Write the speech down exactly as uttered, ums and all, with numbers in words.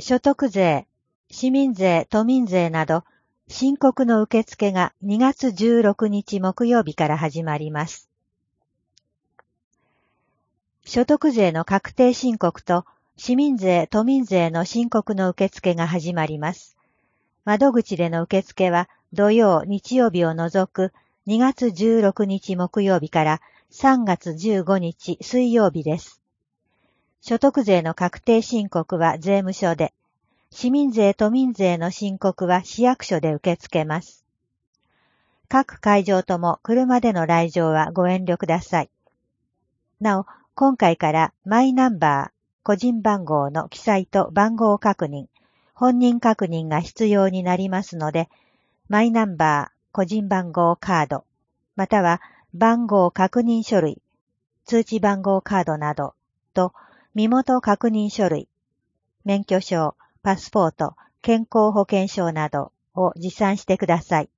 所得税、市民税、都民税など、申告の受付がにがつじゅうろくにち木曜日から始まります。所得税の確定申告と市民税、都民税の申告の受付が始まります。窓口での受付は土曜、日曜日を除くにがつじゅうろくにち木曜日からさんがつじゅうごにち水曜日です。所得税の確定申告は税務署で、市民税・都民税の申告は市役所で受け付けます。各会場とも車での来場はご遠慮ください。なお、今回からマイナンバー、個人番号の記載と番号確認、本人確認が必要になりますので、マイナンバー、個人番号カード、または番号確認書類、通知番号カードなどと身元確認書類、免許証、パスポート、健康保険証などを持参してください。